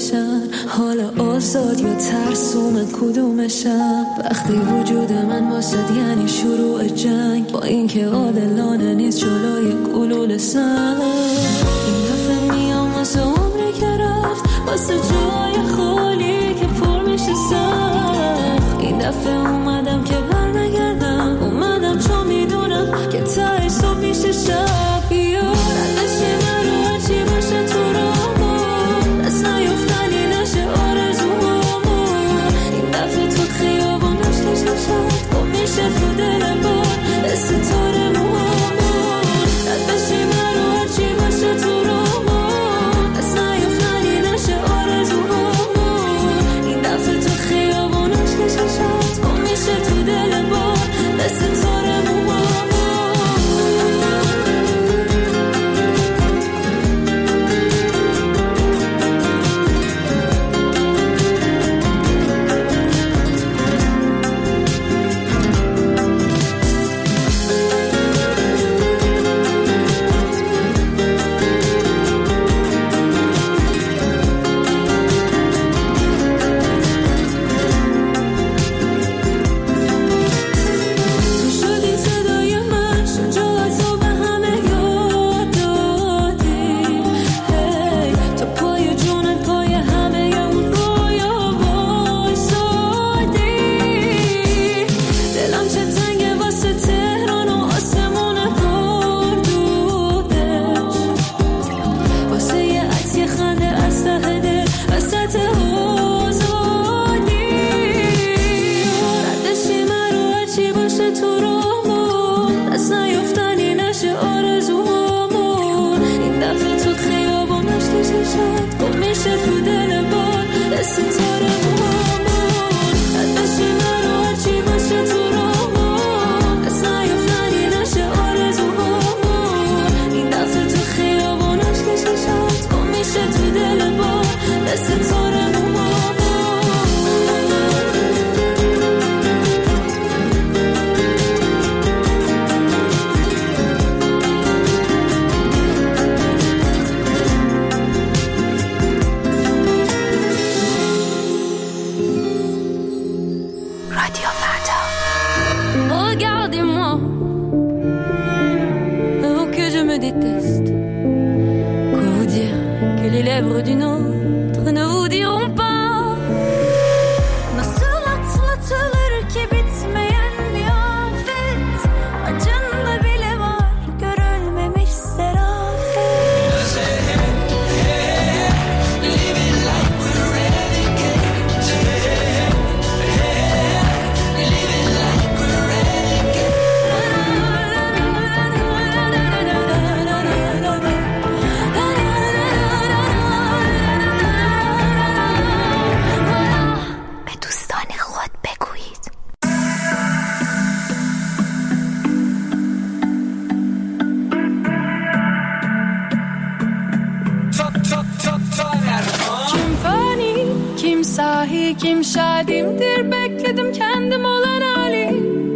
کدومشن، حال آزاد یا ترسوم کدومشن. وقتی وجود من واسد یعنی شروع جنگ، با اینکه عادلانه نیست جلوی گلوله سنگ. این دفعه میام واسه عمری که رفت، واسه جای خالی که پر میشه سخت. این دفعه اومدم که برنگردم، اومدم چون میدونم که تهش صبح میشه شب. ردشی من رو هرچی باشه تو رامون، دست نیفتنی نشه آرزوهامون. این دفعه تو خیابونش کششت گم میشه تو دل بار ستاره موهامون. ردشی من رو هرچی باشه تو رامون، دست نیفتنی نشه آرزوهامون. این دفعه تو خیابونش کششت گم میشه تو دل بار ستاره موهامون. Kim şadimdir bekledim kendim olan hali.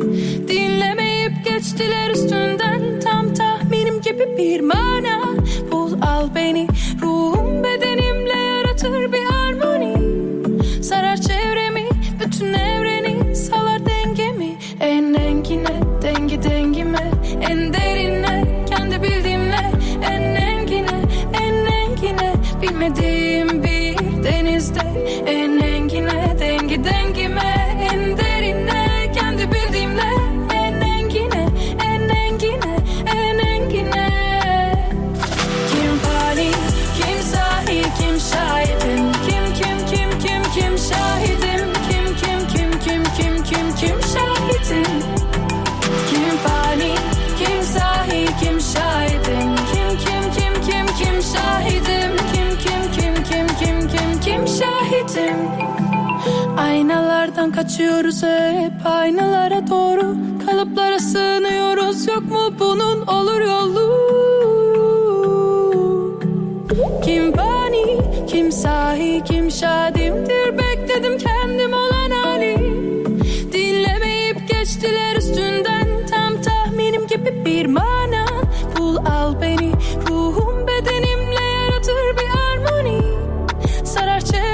Dinlemeyip geçtiler üstünden tam tahminim gibi bir mana. Bul al beni ruhum bedenimle yaratır bir harmoni. Sarar çevremi bütün evreni salar dengemi. En engine dengi dengime en derine kendi bildiğimle en engine bilmediğim bir denizde en engine dengi dengime en derine kendi bildiğimle en engine kim fani kim sahi kim şahidim kim şahidim kim şahidim kim fani kim sahi kim şahidim kim şahidim kim şahidim. Aynalardan kaçıyoruz hep aynalara doğru, kalıplara sığınıyoruz, yok mu bunun olur yolu? Kim fani kim sahi kim şadimdir bekledim kendim olan hali. Dinlemeyip geçtiler üstünden tam tahminim gibi bir mana. Bul al beni ruhum bedenimle yaratır bir harmoni. Sarar çevremi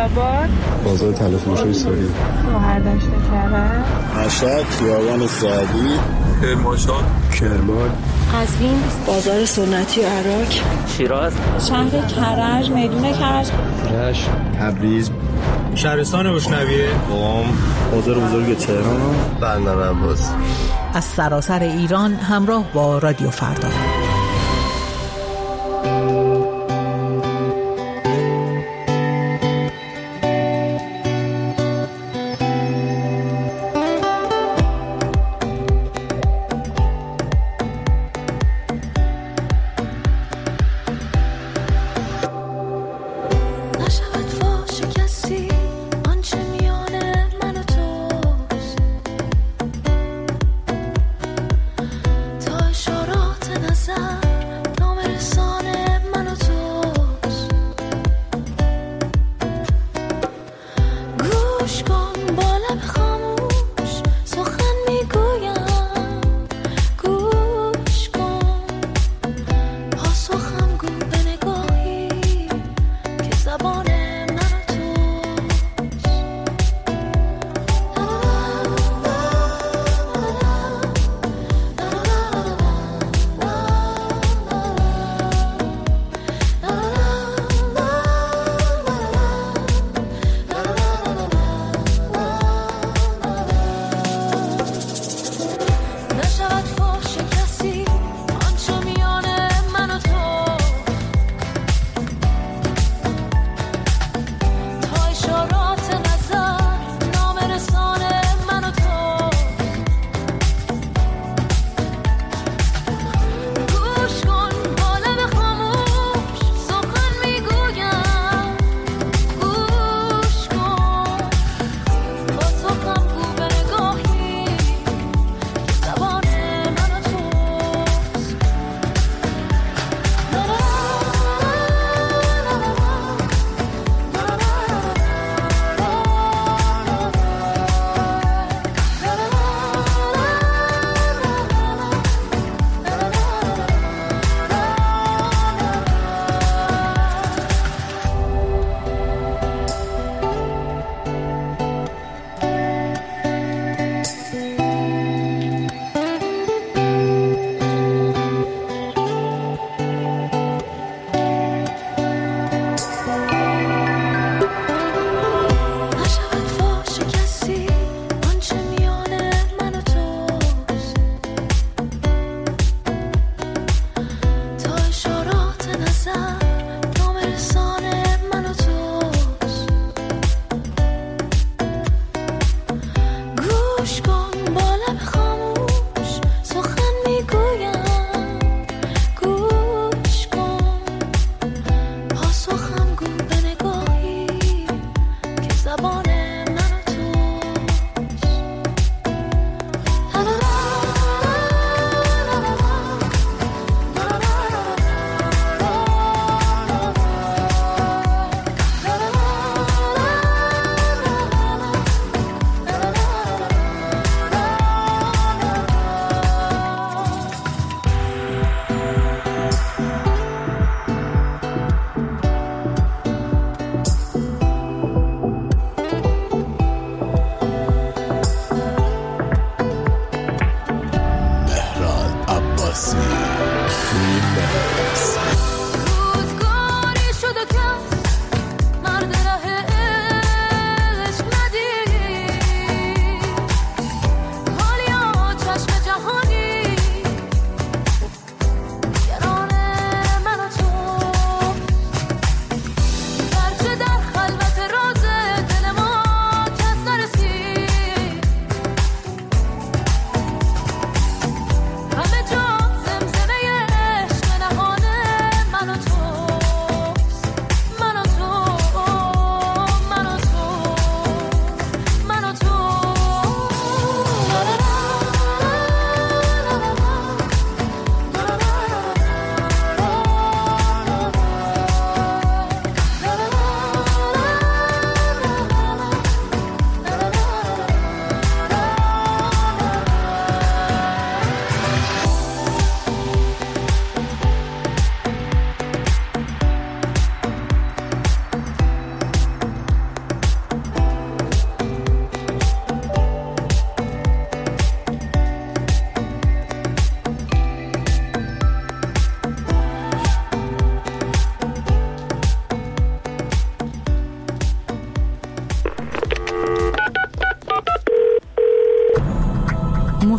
خیرآباد، بازار تلفروشی ساری، شهردشت کرج، مشهد، خیابان سعدی، کرمانشاه، کرمان، قزوین، بازار سنتی و عراق، شیراز، شهر کرج، میدون کرج، رشت، تبریز، شهرستان بوشنویه، قم، بازار بزرگ تهران، بندر عباس. از سراسر ایران همراه با رادیو فردا. اشارات نظر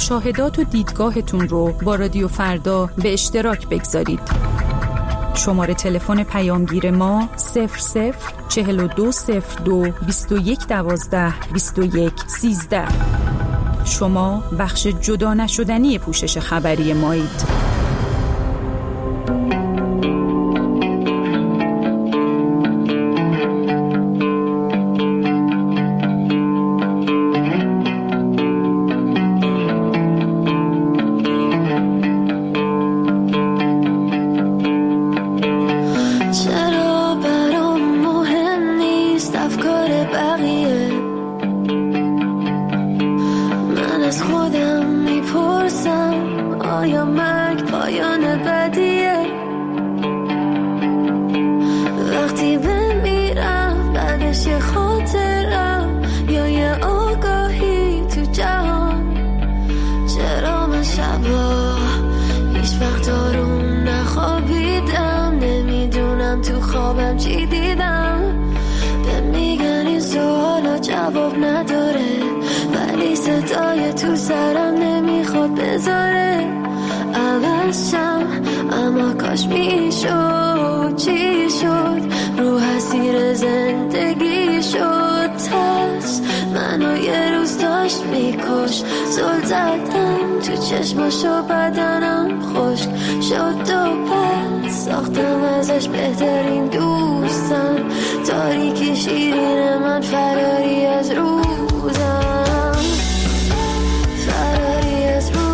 مشاهدات و دیدگاهتون رو با رادیو فردا به اشتراک بگذارید. شماره تلفن پیامگیر ما 004202 2112 2113. شما بخش جدا نشدنی پوشش خبری مایید. چشماشو بدنم خشک شد و پس ساختم ازش بهترین دوستم تاریکی شیرین من فراری از روزم فراری از روزم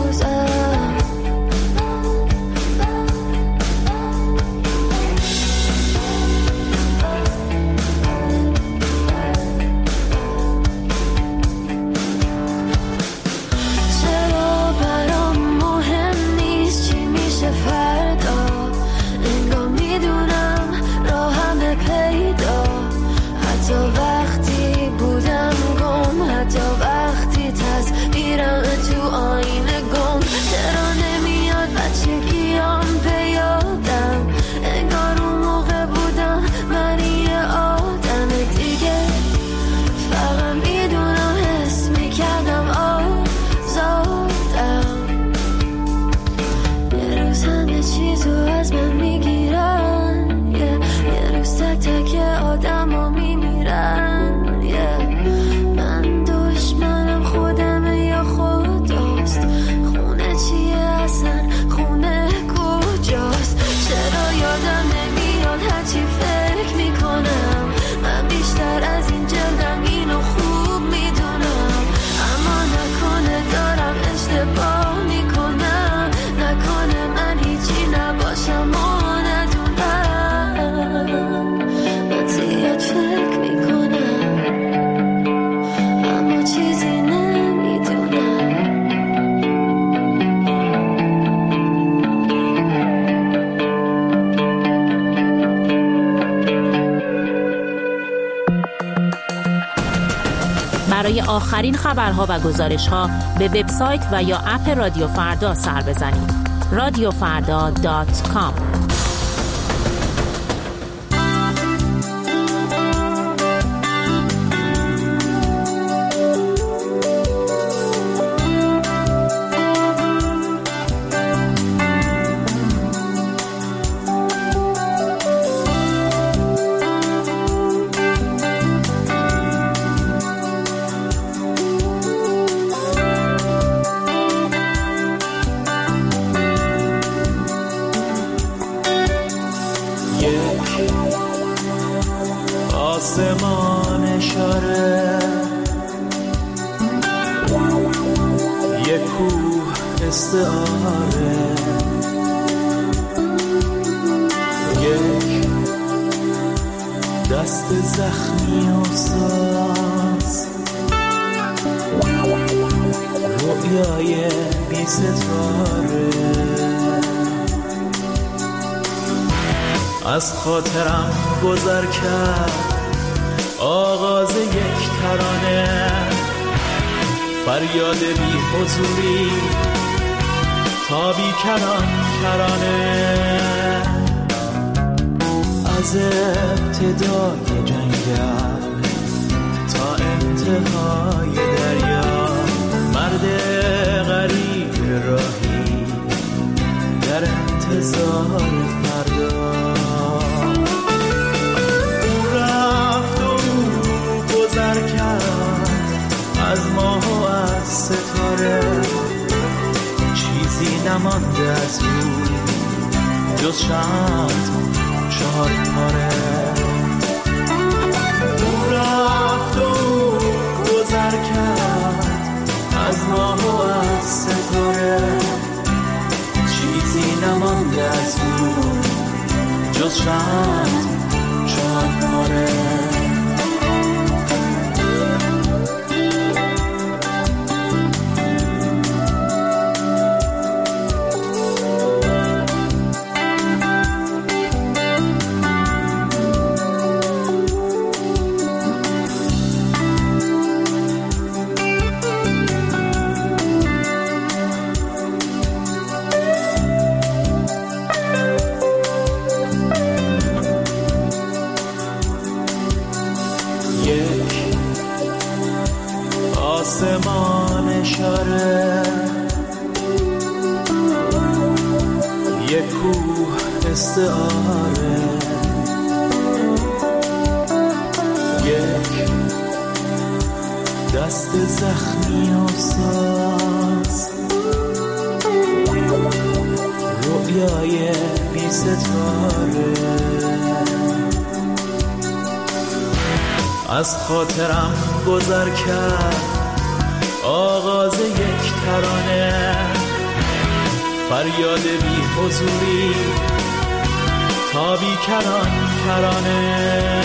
برای آخرین خبرها و گزارش‌ها به وبسایت و یا اپ رادیو فردا سر بزنید. radiofarda.com. آسمان اشاره یک کوه استعاره یک دست زخمی و ساز رویای بی ستاره از خاطرم گذر کرد آغاز یک ترانه فریاد بی حضوری تا بی کران کرانه از ابتدای جنگل تا انتهای دریا مرد نمانده از او جز چند 4 پاره. او رفت و گذر کرد از ماه و از ستاره، چیزی نمانده از او جز چند 4 پاره. آسمان اشاره، یک کوه استعاره، یک دست زخمی و ساز، رویای بی ستاره. از خاطرم گذر کرد آغاز یک ترانه، فریاد بی حضوری تا بی کرانه.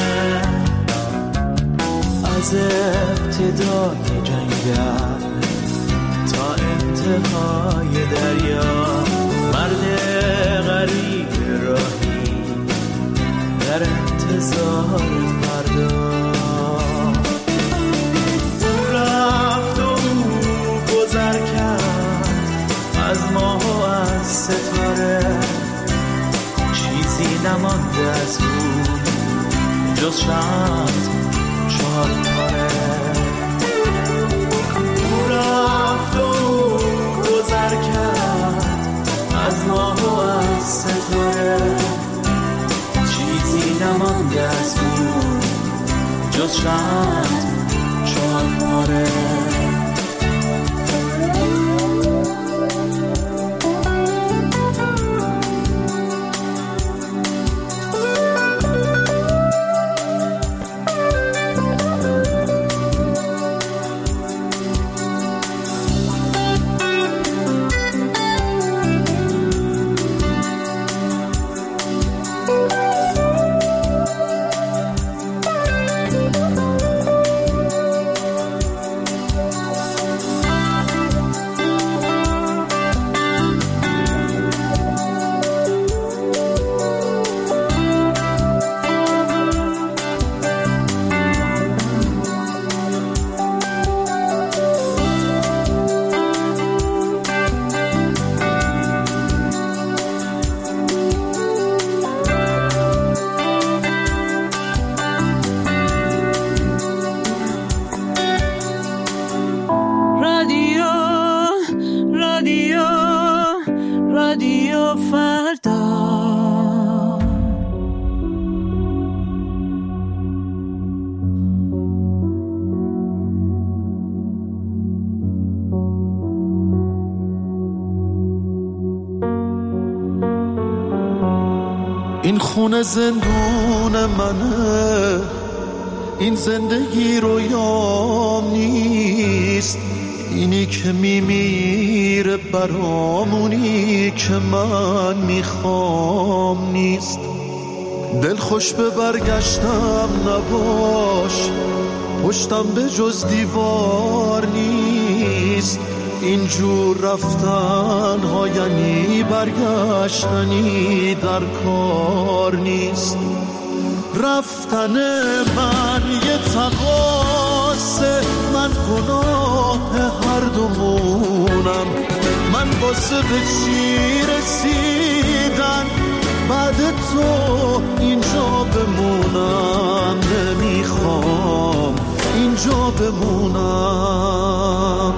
از ابتدای جنگل تا انتهای دریا، مرد غریب راهی در انتظار فردا. از ماه و از ستاره، چیزی نمانده از او جز چند 4 پاره. او رفت و گذر کرد از ماه و از ستاره، چیزی نمانده از او جز چند 4 پاره. این خونه زندون منه، این زندگی رویام نیست، اینی که میمیره برامونی که من میخوام نیست. دل خوش به برگشتم نباش، پشتم به جز دیوار نیست، اینجور رفتن ها یعنی برگشتنی در کار نیست. رفتن من یه تقاصه، من گناه هر دومونم، من واسه به چی رسیدن بعد تو اینجا بمونم، نمیخوام اینجا بمونم.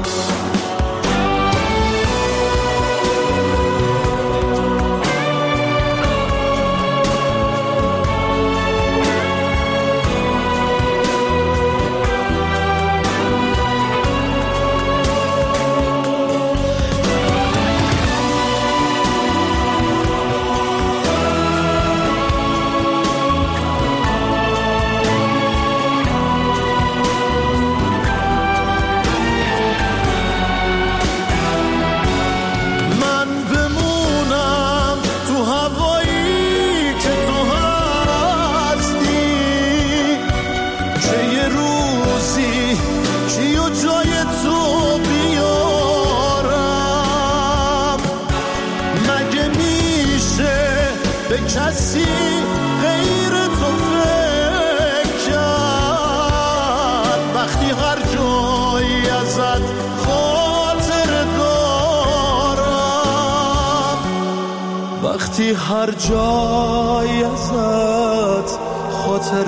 کسی غیر تو فکر کرد وقتی هر جایی ازت خاطر دارم، وقتی هر جایی ازت خاطر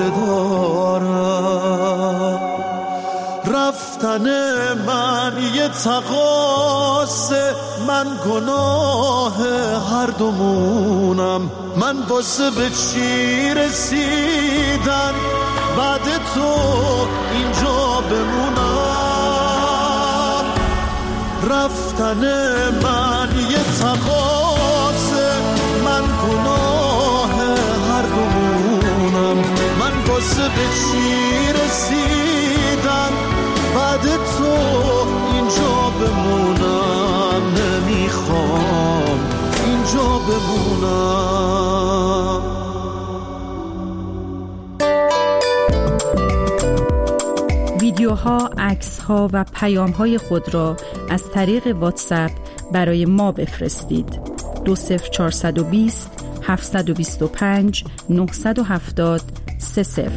دارم. رفتن من یه تقاصه، من گناه هر دومونم، من واسه به چی رسیدن بعد تو اینجا بمونم. رفتن من یه تقاصه، من گناه هر دومونم، من واسه به چی رسیدن بعد تو اینجا بمونم. نمیخوام اینجا بمونم. ویدیوها، عکس‌ها و پیام‌های خود را از طریق واتساپ برای ما بفرستید. 20420 725 970 30.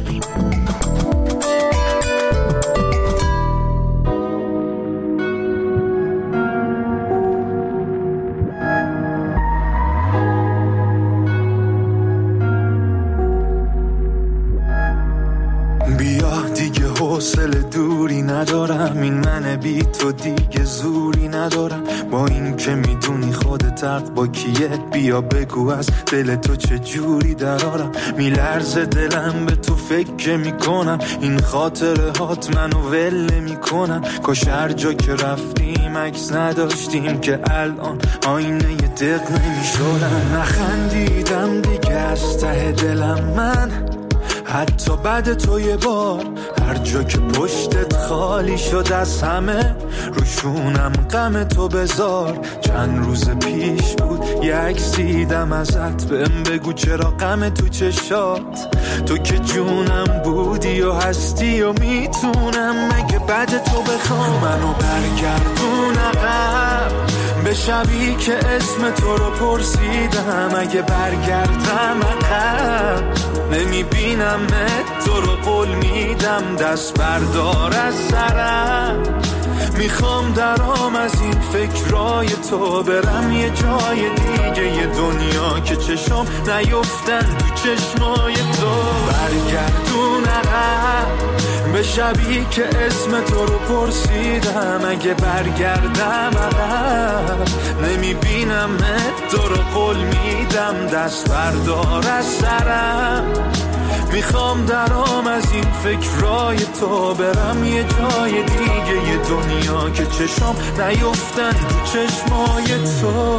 حوصله دوری ندارم، این من بی تو دیگه زوری ندارم. با این که میدونی خودت حق با کیه، بیا بگو از دل تو چه جوری درارم. میلرزه دلم به تو فکر میکنم، این خاطره هات منو ول نمیکنن. کاش هر جا که رفتیم عکس نداشتیم که الان آینه ی دق نمیشدن. نخندیدم دیگه از ته دلم من، حتی بعد تو یه بار هر جا که پشتت خالی شد از همه، روشونم غم تو بذار. چند روز پیش بود یه عکس دیدم ازت، بهم بگو چرا غم تو چشات. تو که جونم بودی و هستی و میتونم مگه بعد تو بخوام منو برگردون عقب به شبی که اسم تو رو پرسیدم. اگه برگردم عقب نمیبینم تو رو، قول میدم دست بردار از سرم. میخوام درام از این فکرای تو برم یه جای دیگه، یه دنیا که چشم نیفتن تو چشمای تو. برگردون عقب به شبی که اسم تو رو پرسیدم. اگه برگردم عقب نمیبینم تو رو، قول میدم دست بردار از سرم. میخوام درام از این فکرای تو برم یه جای دیگه، یه دنیا که چشم نیفتن تو چشمای تو.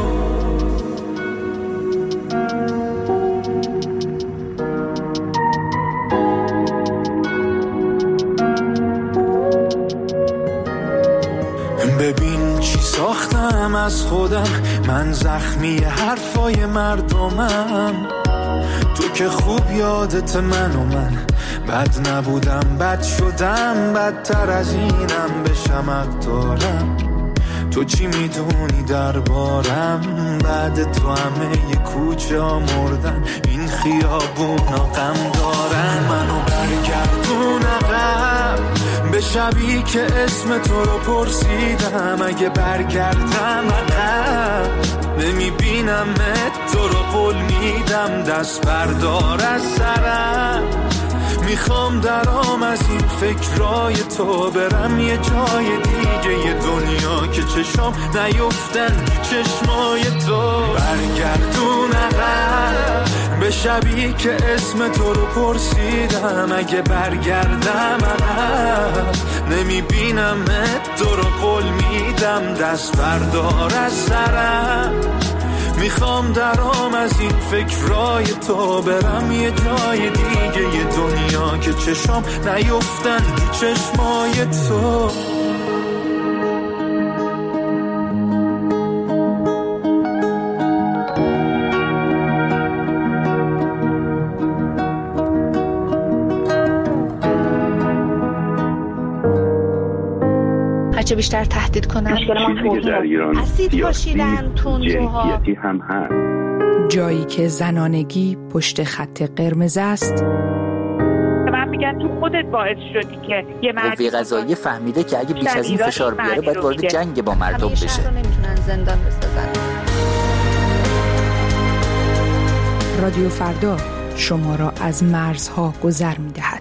ببین چی ساختم از خودم، من زخمی حرفای مردمم. تو که خوب یادت من و من بد نبودم، بد شدم، بدتر از اینم بشم دارم. تو چی میدونی دربارم؟ بعد تو همه ی کوچه ها مردن، این خیابونا غم دارن. منو برگردون عقب به شبی که اسم تو رو پرسیدم. اگه برگردم عقب نمیبینم تو رو، قول میدم دست بردار از سرم. میخوام درام از این فکرای تو برم یه جای دیگه، یه دنیا که چشم نیفتن تو چشمای تو. برگردون عقب به شبی که اسم تو رو پرسیدم. اگه برگردم عقب نمیبینم تو رو، قول میدم دست بردار از سرم. میخوام درام از این فکرای تو برم یه جای دیگه، یه دنیا که چشم نیفتن تو چشمای تو. هرچه بیشتر تهدید کنن مشکل ما در ایران اسید پاشیدن تندروها هم هست. جایی که زنانگی پشت خط قرمز است. من میگن تو خودت باعث شدی که یه قوه قضاییه فهمیده که اگه بیش از این فشار بیاره باید وارد جنگ با مردم بشه. نمیتونن زندان بسازن. رادیو فردا شما را از مرزها گذر می‌دهد.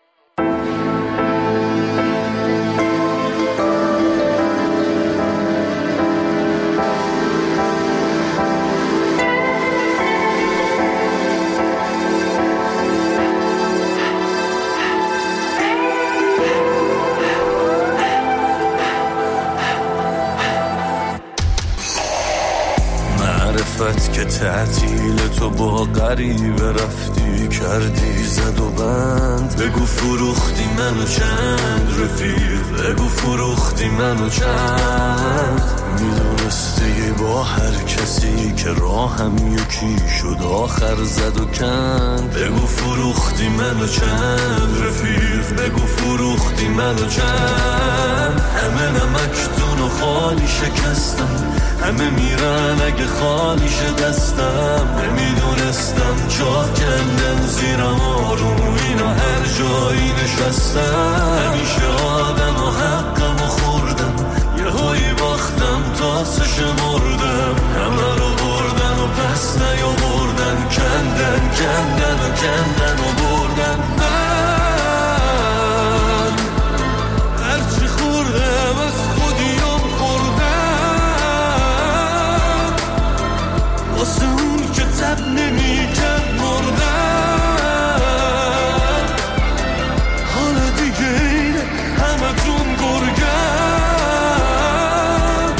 که تعطیل تو با غریبه رفتی کردی زد و بند. بگو فروختی منو چند رفیق، بگو فروختی منو چند. میدونستی با هر کسی که راهم یکی شد آخر زد و کند. بگو فروختی منو چند رفیق، بگو فروختی منو چند. همه نمکتون و خالی شکستم، همه میرن اگه خالیش دستم. نمیدونستم جا کندن زیرم آروم اینا هر جایی نشستم. همیشه آدم و حقم و خوردم، یه هایی باختم تا شمردم. همه رو بردن و پس نیاوردن، کندن کندن و کندن و بردن. من هرچی خوردم از خودیم خوردم، واسه اون که تب نمیکرد مردم. حالا دیگه اینه همه تون گرگم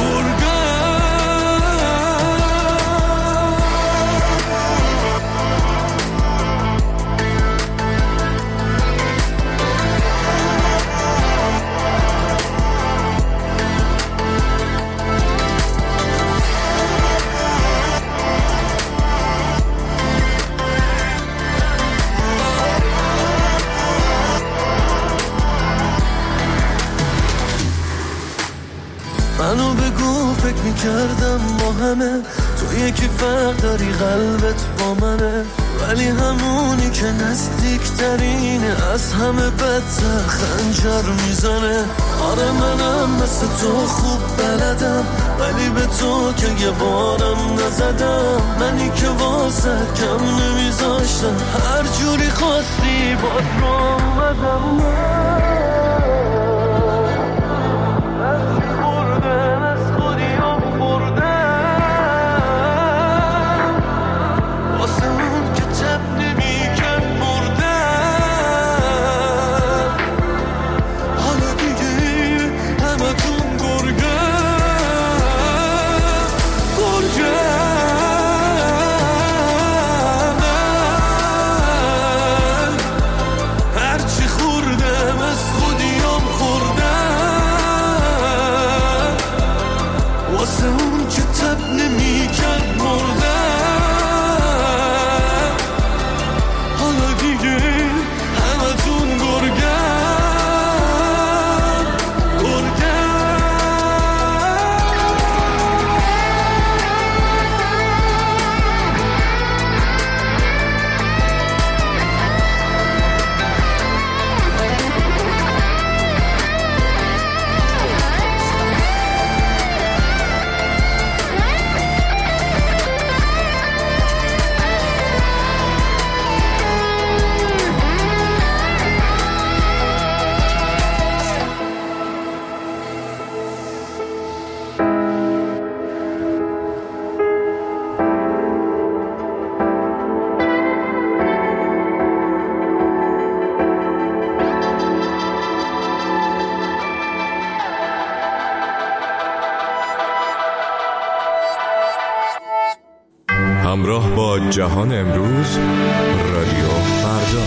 منو بگو فکر میکردم با همه تو یکی فرق داری قلبت با منه، ولی همونی که نزدیکترینه از همه بدتر خنجر میزنه. آره منم مثل تو خوب بلدم، ولی به تو که یه بارم نزدم. منی که واسه کم نمیذاشتم، هر جوری خواستی باز رو آمدم. همراه با جهان امروز، رادیو فردا.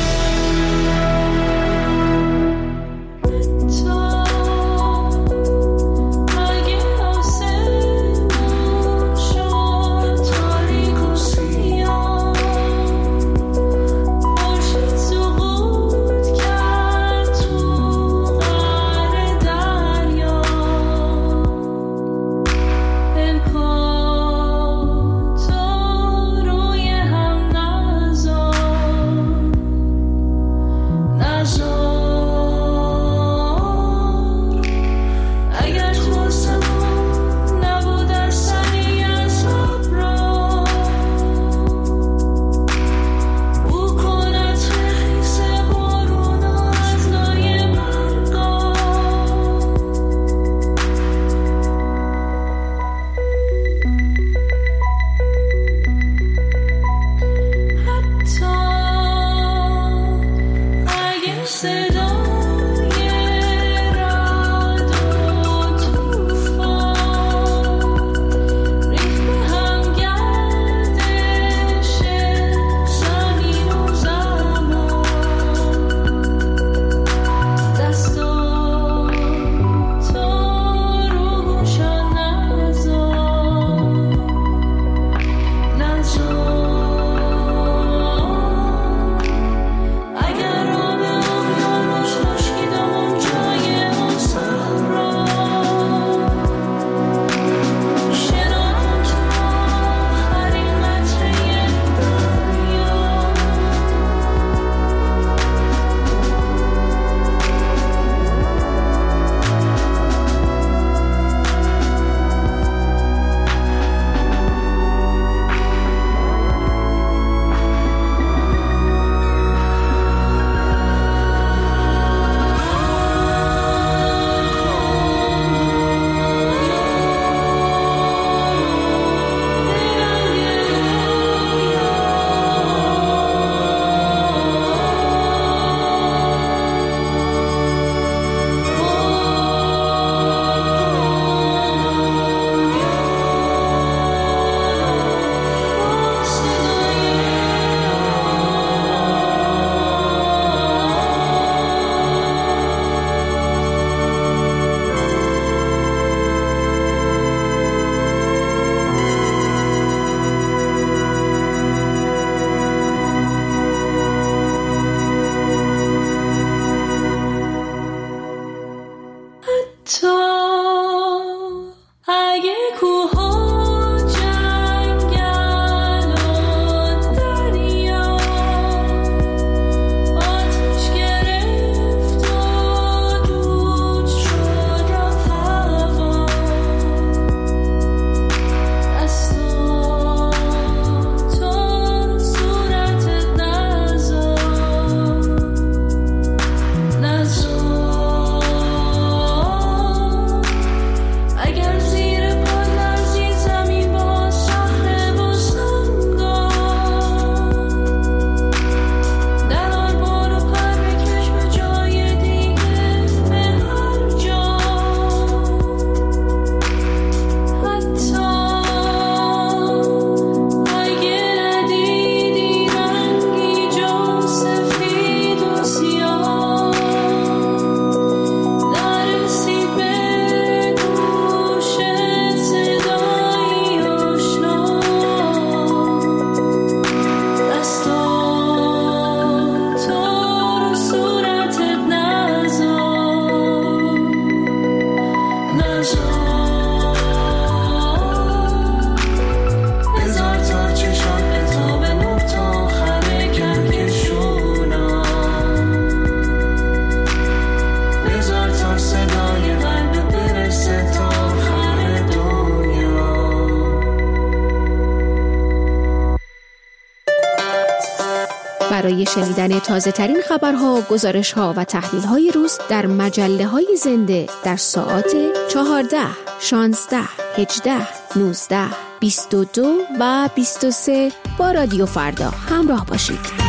برای شنیدن تازه ترین خبرها، گزارش‌ها و تحلیل‌های روز در مجله‌های زنده در ساعات 14، 16، 18، 19، 22 و 23 با رادیو فردا همراه باشید.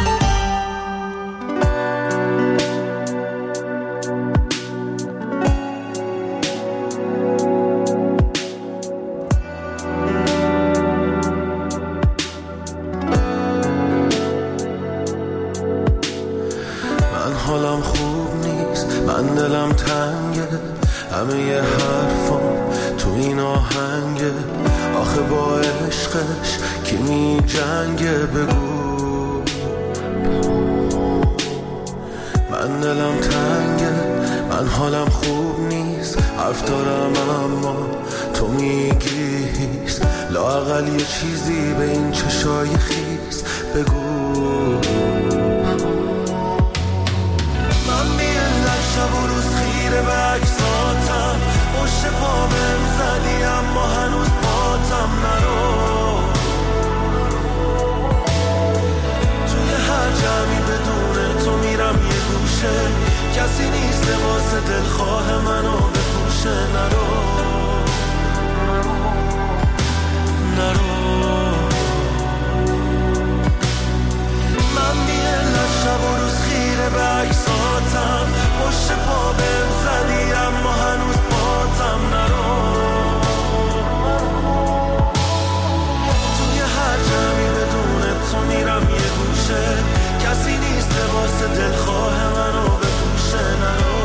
حالم خوب نیست، من دلم تنگه، همه ی حرفام تو این آهنگه، آخه با عشقش کی می جنگه بگو. من دلم تنگه، من حالم خوب نیست، حرف دارم اما تو میگی هیست، لااقل یه چیزی به این چشای خیس بگو. شب و روز خیره به عکساتم، پشت پا بهم زدی اما هنوز پاتم نرو. توی هر جمعی بدون تو میرم یه گوشه، کسی نیست لباس دلخواه منو بپوشه. نرو من میلم شب و روز خیره به عکساتم، پشت پا بهم زدی اما هنوز پاتم نرو. توی هر جمعی بدون تو میرم یه گوشه، کسی نیست لباس دلخواه منو بپوشه. نرو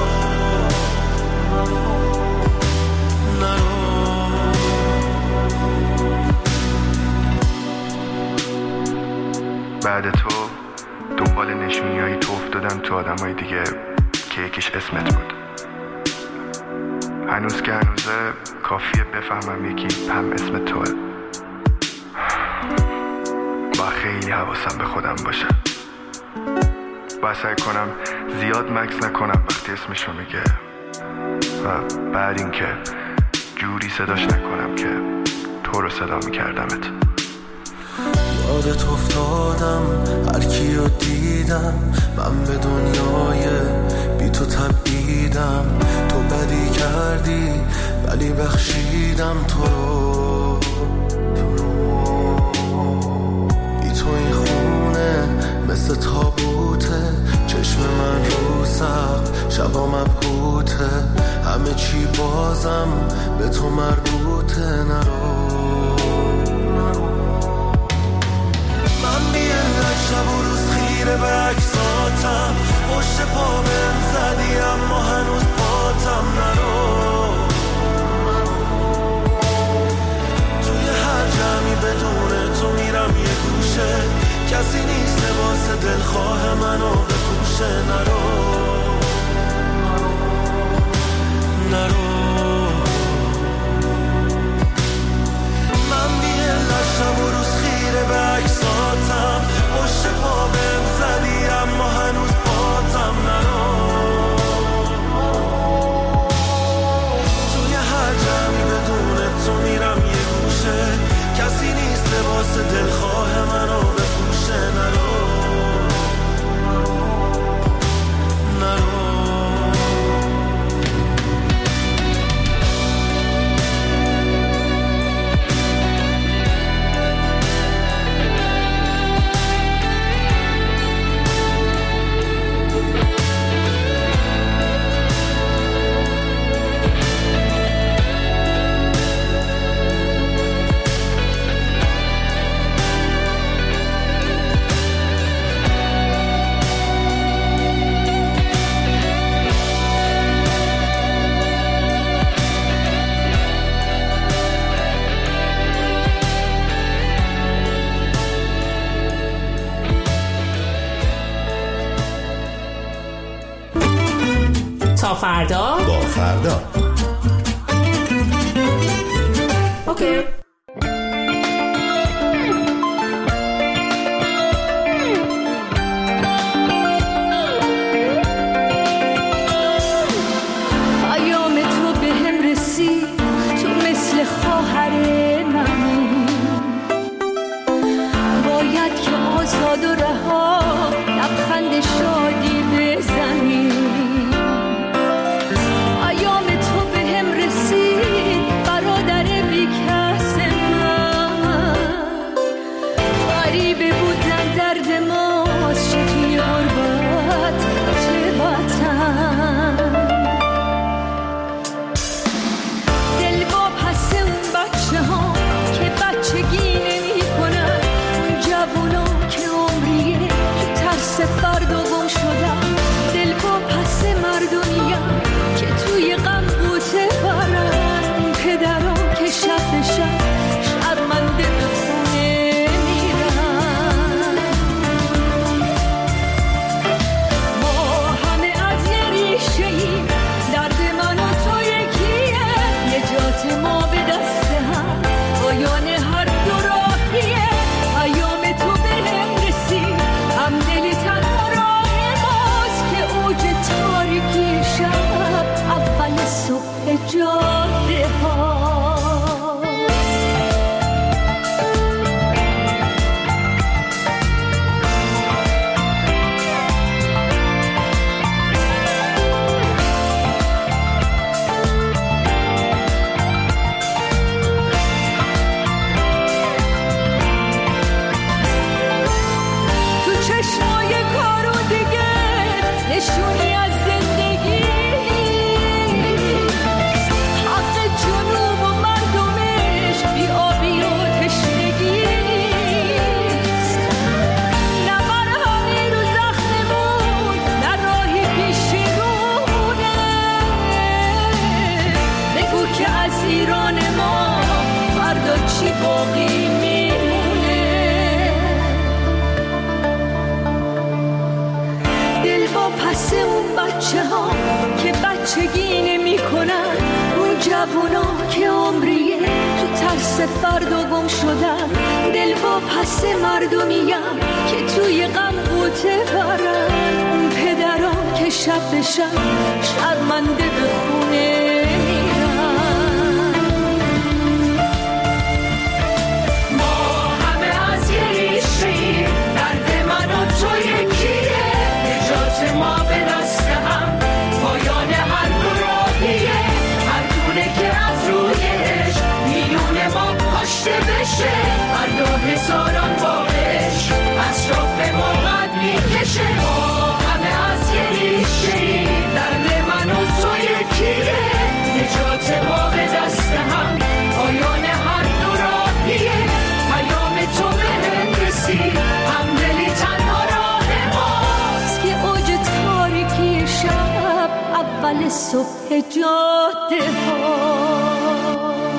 بعد تو دنبال نشونیایی تو افتادم تو آدمای دیگه که یکیش اسمت بود. هنوز که هنوزه کافیه بفهمم یکی هم اسم توه. با خیلی حواسم به خودم باشه، با سعی کنم زیاد مکس نکنم وقتی اسمشو میگه، و بعد این که جوری صداش نکنم که تو رو صدا میکردمت. یادت افتادم هر کیو دیدم، من به دنیای بی تو تبعیدم. تو بدی کردی ولی بخشیدم تو رو. بی تو این خونه مثل تابوته، چشم من رو سقف شبا مبهوته، همه چی بازم به تو مربوطه. نرو من بیلک شب و روز خیره به عکساتم، پشت پا بهم زدی اما هنوز پاتم نرو. توی هر جمعی بدون تو میرم یه گوشه، کسی نیست لباس دلخواه منو بپوشه. نرو من بیلک شب و روز خیره به عکساتم، پشت پا بهم زدی اما هنوز پاتم نرو. توی هر جمعی بدون تو میرم یه گوشه، کسی نیست لباس دلخواه منو بپوشه. نرو تا فردا با فردا. اوکی. پیام تو به هم رسید، تو مثل خواهر من باید که آزاد و رها بند شادی بزنیم. ایام تو به هم رسید برادر بیکس من، غریبه بودن درد ماست، چه توی غربت چه وطن. دل با پس اون بچه ها که بچگی نمی کنن، اون جوونا که عمریه تو ترس فردا گم شدن. دل با پس مردمیم که توی غم بوته برن، اون پدرها که شب شب شرمنده به خونه میرن. ما همه از یه ریشه ایم، درد من و تو یکیه، نجات ما به دست هم، پایان هر دو راهیه. ایام تو به هم رسید، هم دلی تنها راه ماست که اوج تاریکی شب اول صبح جاده ها. تو چشمای کارو دیگه نشونی از زندگی، حق جنوب و مردمش بی آبی و تشنگی نیست. نه مرهمی رو زخممون، نه راهی پیش رونه. بگو که از ایران ما فردا چی باقی میمونه. دل با پس اون بچه ها که بچگی نمی کنن، اون جوونا که عمریه تو ترس فردا گم شدن. دل با پس مردمیم که توی غم بوته برن، اون پدرها که شب به شب شرمنده به خونه میرن. ما همه از یه ریشه‌ایم، درد من و تو یکیه، نجات ما به دست هم، پایان هر دو راهیه. هر دونه که از رویش میلیون ما کاشته بشه، هر دو هزاران بارش اطراف ما قد میکشه. ما همه از یه ریشه‌ایم، درد من و تو یکیه، نجات ما به دست هم، پایان هر دو راهیه. پیام تو به هم رسید، هم دلی تنها راه ماست که اوج تاریکی شب اول صبح جاده ها.